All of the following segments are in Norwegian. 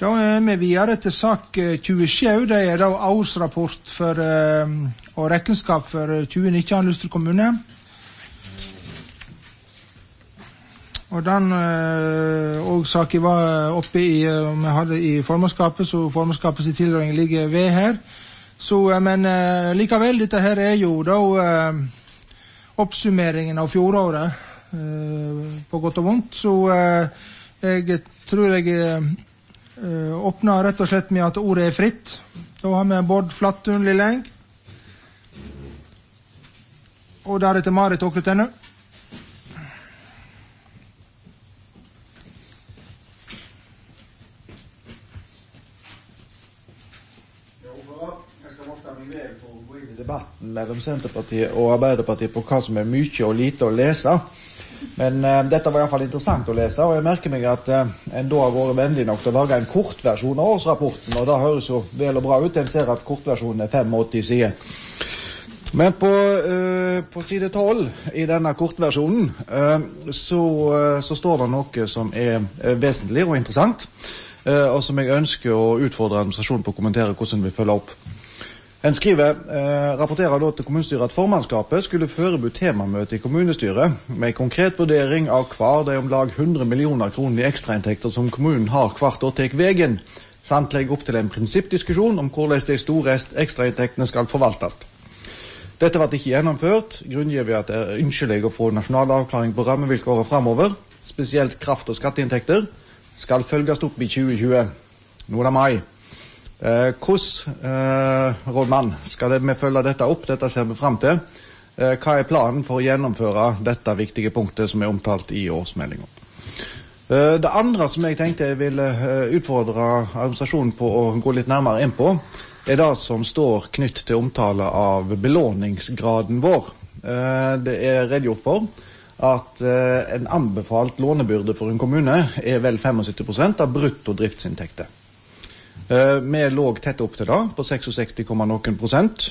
Da vi videre til sak 27, det da årsrapport for, og rekenskap for 2019 Luster kommune. Og den og saken var oppe vi hadde i formannskapet, så formannskapets tilråding ligger ved her. Så, men likevel, dette her jo da oppsummeringen av fjoråret på godt og vondt, så jeg tror jeg åpner rett og slett med at ordet fritt. Da har vi Bård Flattun Lilleng, og deretter Marit Åkretenne. Debatten mellom Senterpartiet og Arbeiderpartiet på hva som mye og lite å lese. Men dette var I hvert fall interessant å lese, og jeg merker meg at en da har vært vennlig nok til å lage en kortversjon av årsrapporten, og da høres jo vel og bra ut. En ser at kortversjonen 85 sider. Men på side 12 I denne kortversjonen så står det noe som vesentlig og interessant, og som jeg ønsker å utfordre administrasjonen på å kommentere hvordan vi følger opp. En skriver, rapporterer da til kommunestyret at formannskapet skulle forberede temamøte I kommunestyret med konkret vurdering av hver de om lag 100 millioner kroner I ekstrainntekter som kommunen har hvert år til vegen, samt legge opp til en prinsippdiskusjon om hvordan de store ekstrainntektene skal forvaltes. Dette ble ikke gjennomført, grunngir vi at det ønskelig å få nasjonal avklaring på rammevilkåret fremover, spesielt kraft- og skatteinntekter, skal følges opp I 2020. Nå det mai. Hvordan, rådmann, skal vi følge dette opp? Dette ser vi frem til. Hva planen for å gjennomføre dette viktige punktet som omtalt I årsmeldingen? Det andre som jeg tenkte jeg ville utfordre administrasjonen på å gå litt nærmere inn på, det som står knytt til omtale av belåningsgraden vår. Det redegjort for at en anbefalt lånebyrde for en kommune vel 75% av brutto driftsinntekter. Vi låg tett opp til da, på 66, noen prosent,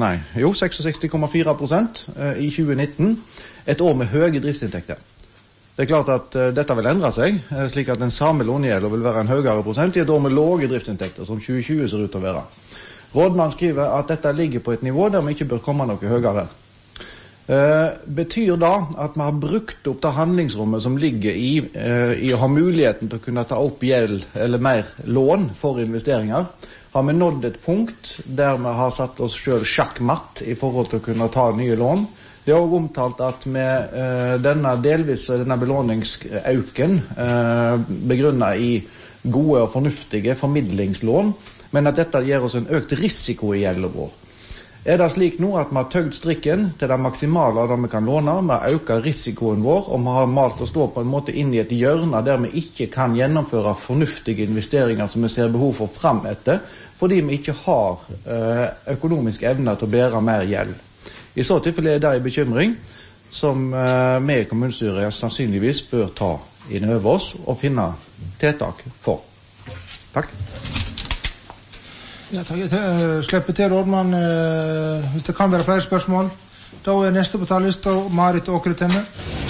66,4% I 2019, et år med høye driftsinntekter. Det klart at dette vil endre seg, slik at den samme lånegjelden vil være en høyere prosent I et år med låge driftsinntekter, som 2020 ser ut til å være. Rådmann skriver at dette ligger på et nivå der vi ikke bør komme noe høyere. Betyr da at vi har brukt opp det handlingsrommet som ligger I å ha muligheten til å kunne ta opp gjeld eller mer lån for investeringer? Har vi nådd et punkt der vi har satt oss selv sjakkmatt I forhold til å kunne ta nye lån? Det også omtalt at med denne belåningsauken begrunnet I gode og fornuftige formidlingslån, men at dette gir oss en økt risiko I gjelden vår. Det slik nå at vi har tøgd strikken til det maksimale av det vi kan låne, vi har øket risikoen vår, og vi har malt å stå på en måte inn I et hjørne der vi ikke kan gjennomføre fornuftige investeringer som vi ser behov for frem etter, fordi vi ikke har økonomisk evne til å bære mer gjeld. I så tilfelle det en bekymring som vi I kommunestyret sannsynligvis bør ta inn over oss og finne tiltak for. Takk. Ja, takk. Jeg slipper til rådmann hvis det kan være flere spørsmål. Da neste på talerlista Marit Åkretenne.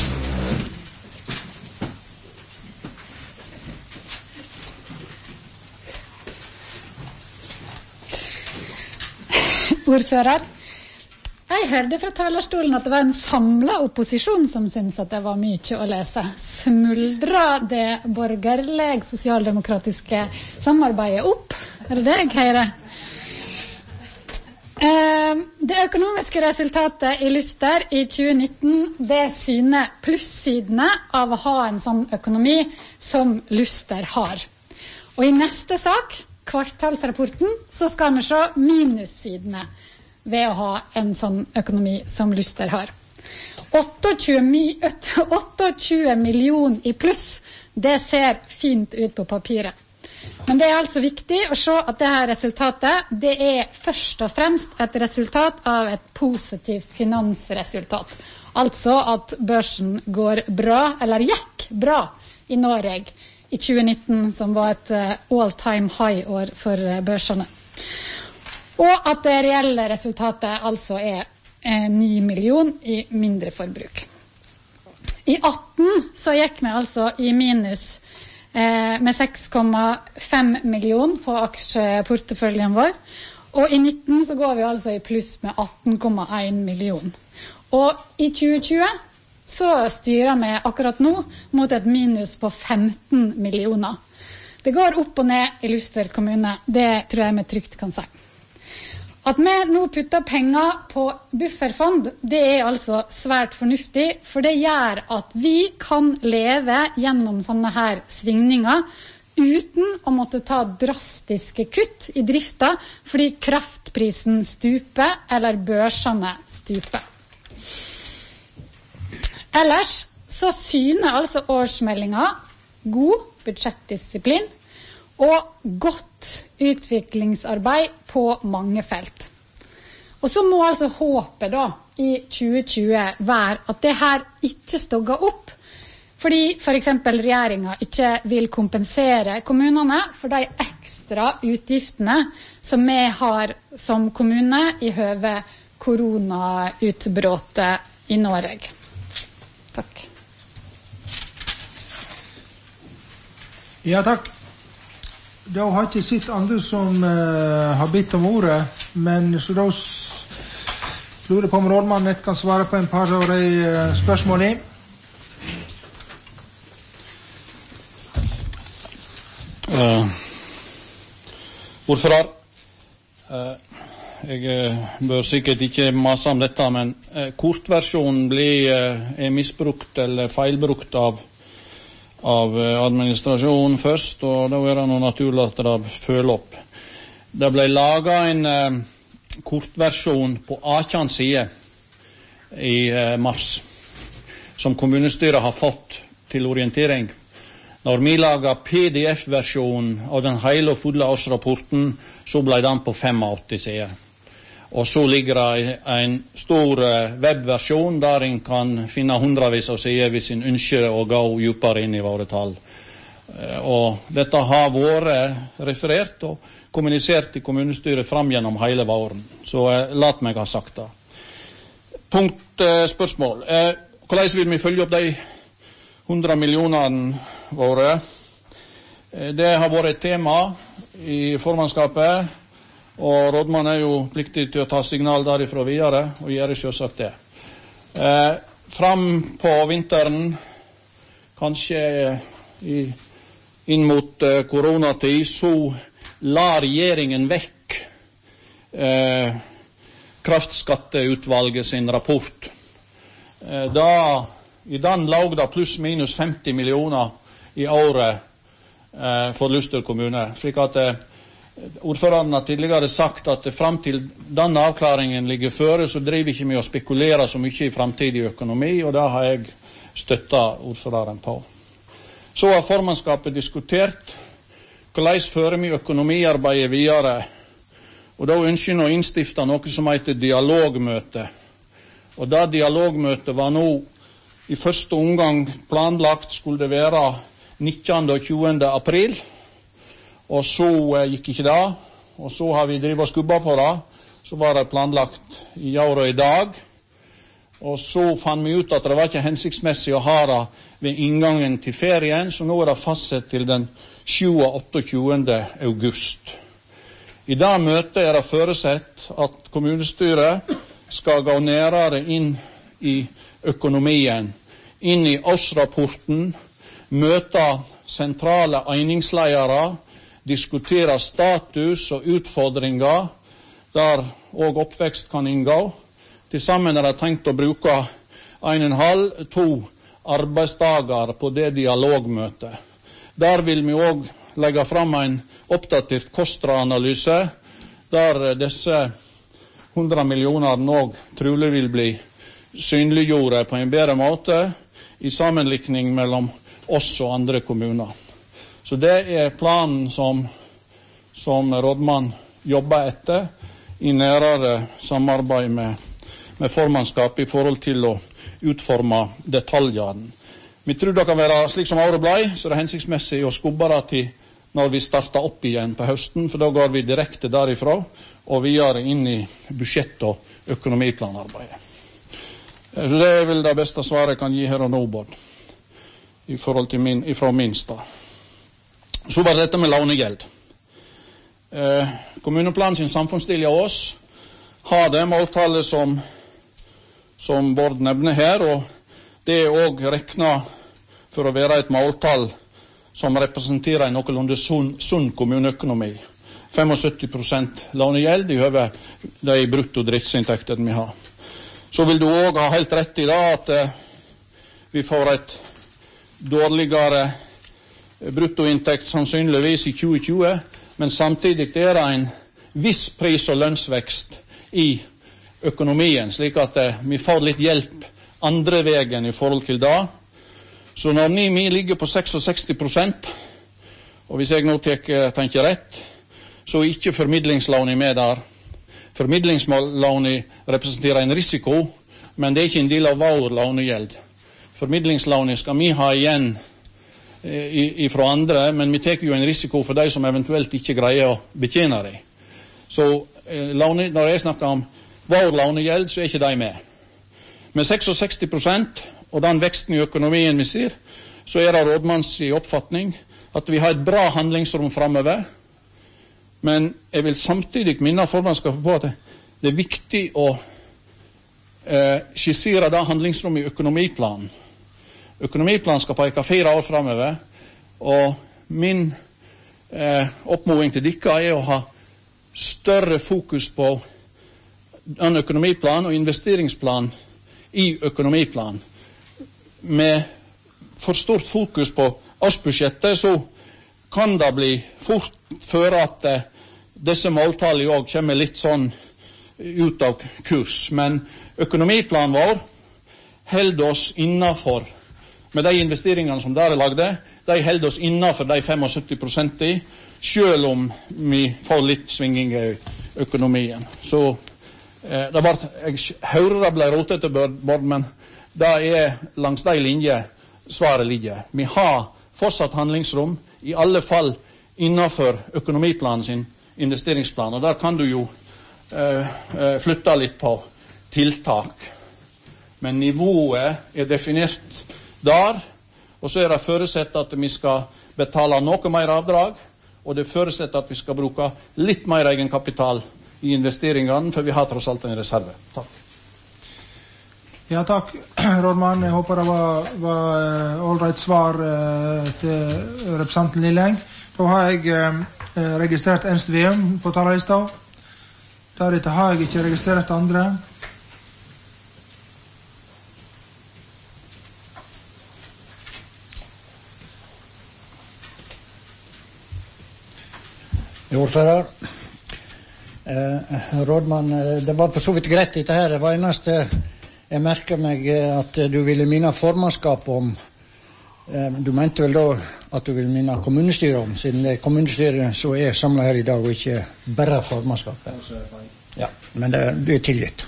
Ordfører, jeg hørte fra talerstolen at det var en samlet opposisjon som syntes at det var mye å lese. Smuldra det borgerlige sosialdemokratiske samarbeidet opp? Det det jeg hører? Det økonomiske resultatet I Luster I 2019, det syner plussidene av å ha en sånn økonomi som Luster har. Og I neste sak, kvartalsrapporten, så skal vi se minussidene ved å ha en sånn økonomi som Luster har. 28 million I pluss, det ser fint ut på papiret. Men det altså viktig å se at dette resultatet, det først og fremst et resultat av et positivt finansresultat. Altså at børsen går bra, eller gikk bra I Norge I 2019, som var et all-time high-år for børsene. Og at det reelle resultatet altså 9 million I mindre forbruk. I 18 så gikk vi altså I minus med 6,5 millioner på aksjeporteføljen vår. Og i 19 så går vi altså i pluss med 18,1 millioner. Og i 2020 så styrer vi akkurat nå mot et minus på 15 millioner. Det går opp og ned i Luster kommune, det tror jeg vi trygt kan si. At vi nå putter penger på bufferfond, det altså svært fornuftig, for det gjør at vi kan leve gjennom sånne her svingninger uten å måtte ta drastiske kutt i drifta fordi kraftprisen stuper eller børsene stuper. Ellers så syner altså årsmeldingen god budsjettdisiplin og godt utviklingsarbeid på mange felt. Og så må altså håpet da i 2020 være at det her ikke stogger opp, fordi for eksempel regjeringen ikke vil kompensere kommunene for de ekstra utgiftene som vi har som kommune i høve koronautbruddet i Norge. Takk. Ja, takk. Da har ikke sett andre som har bedt om ordet, men så da lurer på om rådmannen kan svare på en par av de spørsmålene. Ordfører, jeg bør sikkert ikke mase om dette, men kortversjonen er misbrukt eller feilbrukt av administrasjonen først, og da det noe naturlig at det følger opp. Det ble laget en kortversjon på 18 sider i mars, som kommunestyret har fått til orientering. Når vi laget PDF-versjonen av den hele og fulle årsrapporten, så ble den på 85 sider. Og så ligger det en stor webversjon der en kan finne hundrevis av sider hvis en ønsker å gå dypere inn i våre tall. Og dette har vært referert og kommunisert i kommunestyret fram gjennom hele våren. Så lat meg ha sagt det. Spørsmål. Hvordan vil vi følge opp de 100 millionene våre? Det har vært et tema i formannskapet, og rådmannen jo pliktig til å ta signal derifra videre, og gjøre selvsagt det. Fram på vinteren, kanskje inn mot koronatid, så la regjeringen vekk kraftskatteutvalget sin rapport. I den lå det pluss minus 50 millioner i året for Luster kommune. Slik at ordføreren har tidligere sagt at frem til denne avklaringen ligger føre, så driver ikke med å spekulere så mye i fremtidig økonomi, og det har jeg støttet ordføreren på. Så har formannskapet diskutert hvordan fører vi økonomiarbeidet videre, og da ønsker vi å innstifte noe som heter dialogmøte. Og det dialogmøtet var nå i første omgang planlagt skulle det være 19. og 20. april, og så gikk ikke det, og så har vi drivet og skubbet på det, så var det planlagt i år og i dag, og så fant vi ut at det var ikke hensiktsmessig å ha det ved inngangen til ferien, så nå det fastsett til den 27. august. I det møtet det forutsett at kommunestyret skal gå nærere inn i økonomien, inn i årsrapporten, møte sentrale einingsledere, diskutere status og utfordringer, der også oppvekst kan inngå. Til sammen det tenkt å bruke 1,5-2 arbeidsdager på det dialogmøtet. Der vil vi også legge fram en oppdatert kostanalyse, der disse 100 millionene også trolig vil bli synliggjort på en bedre måte i sammenlikning mellom oss og andre kommuner. Så det planen som rådmann jobber etter i nærere samarbeid med formannskapet i forhold til å utforme detaljene. Vi tror det kan være slik som året ble, så det hensiktsmessig å skubbe det til når vi starter opp igjen på høsten, for da går vi direkte derifra og videre inn i budsjett- og økonomiplanarbeidet. Så det er vel det beste svaret jeg kan gi her og nå, Bård, i forhold til fra min stad. Så var det dette med lånegjeld. Kommuneplanen sin samfunnsdel av oss har det måltallet som Bård nevner her, og det også reknet for å være et måltall som representerer en noenlunde sunn kommuneøkonomi. 75% lånegjeld i høve de brutto driftsinntektene vi har. Så vil du også ha helt rett i da at vi får et dårligere bruttoinntekt sannsynligvis i 2020, men samtidig er det en viss pris- og lønnsvekst i økonomien, slik at vi får litt hjelp andre veien i forhold til det. Så når vi ligger på 66%, og hvis jeg nå tenker rett, så er ikke formidlingslånet med der. Formidlingslånet representerer en risiko, men det er ikke en del av vår lånegjeld. Formidlingslånet skal vi ha igjen fra andre, men vi tar jo en risiko for de som eventuelt ikke greier å betjene det. Så når jeg snakker om vår lånegjeld, så er ikke de med. Med 66% og den veksten i økonomien vi ser, så er det rådmanns i oppfatning at vi har et bra handlingsrom fremover. Men jeg vil samtidig minne formannskapet på at det er viktig å skissere det handlingsrommet i økonomiplanen. Økonomiplanen skal peke 4 år fremover, og min oppmåling til dere er å ha større fokus på en økonomiplan og investeringsplan i økonomiplan. Med for stort fokus på årsbudsjettet, så kan det bli fort føre at disse måltallene også kommer litt sånn ut av kurs. Men økonomiplanen vår holder oss innenfor, med de investeringene som der er lagde, de holder oss innenfor de 75%, selv om vi får litt svinging i økonomien. Så jeg hører det ble rotet til Bård, men det er langs de linjer svaret ligger. Vi har fortsatt handlingsrom, i alle fall innenfor økonomiplanen sin investeringsplan, og der kan du jo flytte litt på tiltak. Men nivået er definert der, og så er det forutsatt at vi skal betale noe mer avdrag, og det forutsatt at vi skal bruke litt mer egenkapital i investeringene, for vi har tross alt en reserve. Takk. Ja, takk, rådmann. Jeg håper det var ålreit svar til representanten Lilleng. Da har jeg registrert Ernst VM på talerlista. Deretter har jeg ikke registrert andre. Ordfører. Rådmann, det var for så vidt greit dette her. Det var eneste jeg merker meg at du ville minne formannskap om. Du mente vel da at du ville minne kommunestyret om, siden det er kommunestyret som er samlet her i dag, og ikke bare formannskapet. Ja, men det er tilgitt.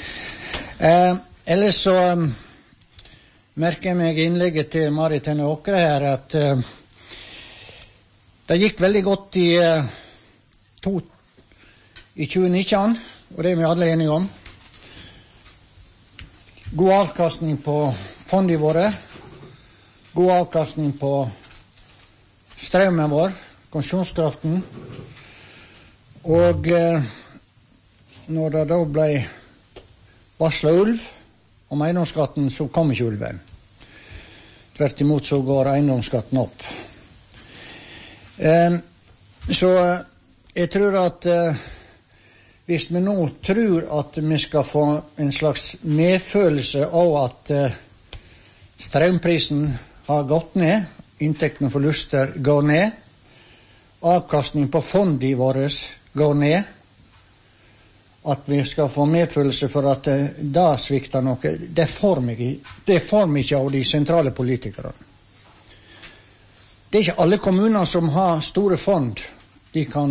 Ellers så merker jeg meg innlegget til Marit Henne Åkre her, at det gikk veldig godt i 2019, og det er vi alle enige om. God avkastning på fondet våre, god avkastning på strømmen vår, konsumtionskraften, og når det da ble varslet ulv om eiendomsskatten, så kom ikke ulven. Tvert imot så går eiendomsskatten opp. Så jeg tror at hvis vi nå tror at vi skal få en slags medfølelse av at strømprisen har gått ned, inntektene for forluster går ned, avkastning på fondet vårt går ned, at vi skal få medfølelse for at det svikter noe, det får vi ikke av de sentrale politikerne. Det er ikke alle kommuner som har store fond. De kan,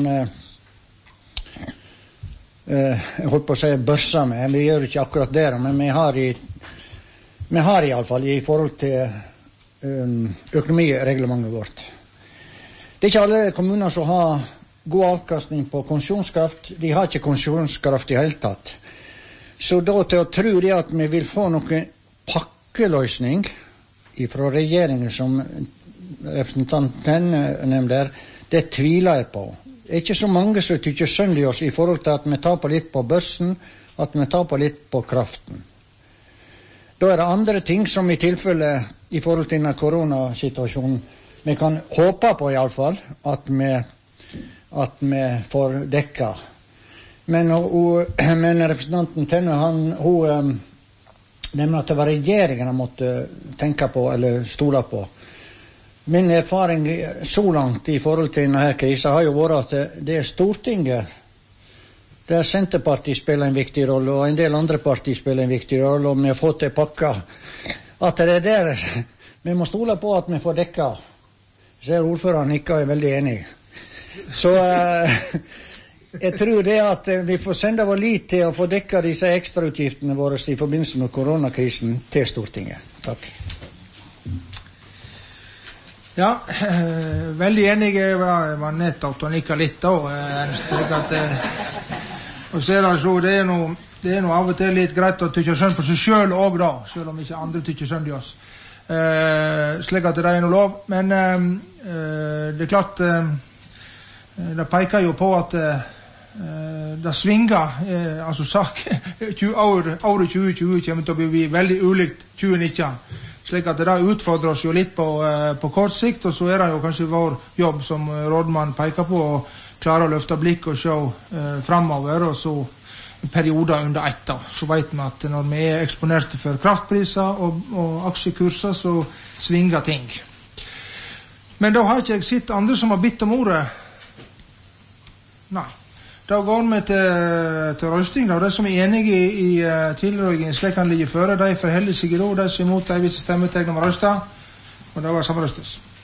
jeg holdt på å si børsa med, vi gjør ikke akkurat det, men vi har i alle fall i forhold til økonomireglementet vårt. Det er ikke alle kommuner som har god avkastning på konsumtionskraft. De har ikke konsumtionskraft i hele tatt. Så da til å tro det at vi vil få noen pakkeløsning fra regjeringen som representanten nevner, det tviler jeg på. Det ikke så mange som tykker synd i oss i forhold til at vi taper litt på børsen, at vi taper litt på kraften. Da det andre ting som i tilfelle i forhold til denne koronasituasjonen vi kan håpe på i alle fall at vi får dekka. Men representanten Tenne, hun nevner at det var regjeringen måtte tenke på eller stole på. Min erfaring så langt i forhold til denne krisen har jo vært at det Stortinget, der Senterpartiet spiller en viktig rolle, og en del andre partier spiller en viktig rolle, og vi har fått det pakka, at det der vi må stole på at vi får dekka. Så ordføreren ikke er veldig enig. Så jeg tror det at vi får sende vår lit til å få dekka disse ekstrautgiftene våre i forbindelse med koronakrisen til Stortinget. Takk. Ja, veldig enig. Jeg var nettopp og nikket litt da. Og så det er noe av og til litt greit å tykke synd på seg selv også da, selv om ikke andre tykker synd i oss. Slik at det er noe lov. Men det er klart, det peker jo på at det svinger, altså året 2020 kommer til å bli veldig ulikt 2019. Slik at det utfordrer oss jo litt på kort sikt, og så det jo kanskje vår jobb som rådmann peker på å klare å løfte blikk og se fremover, og så perioder under ett. Så vet vi at når vi er eksponerte for kraftpriser og aksjekurser, så svinger ting. Men da har ikke jeg sett andre som har bitt om ordet. Nei. Da går vi til røsting. De som er enige i tilrådingen slik kan ligge føre, de forholder seg i ro. De som er imot, de viser stemmetegn om å røste. Og det var samrøstes.